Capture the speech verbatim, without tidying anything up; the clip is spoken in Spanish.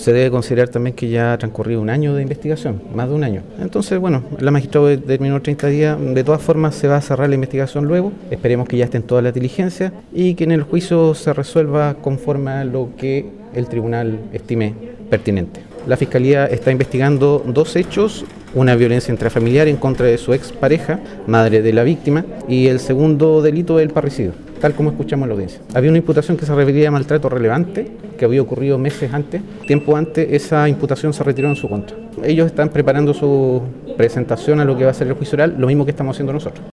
Se debe considerar también que ya ha transcurrido un año de investigación, más de un año. Entonces, bueno, la magistrada determinó treinta días, de todas formas se va a cerrar la investigación luego, esperemos que ya estén todas las diligencias y que en el juicio se resuelva conforme a lo que el tribunal estime pertinente. La Fiscalía está investigando dos hechos, una violencia intrafamiliar en contra de su expareja, madre de la víctima, y el segundo delito es el parricidio, tal como escuchamos en la audiencia. Había una imputación que se refería a maltrato relevante, que había ocurrido meses antes. Tiempo antes, esa imputación se retiró en su contra. Ellos están preparando su presentación a lo que va a ser el juicio oral, lo mismo que estamos haciendo nosotros.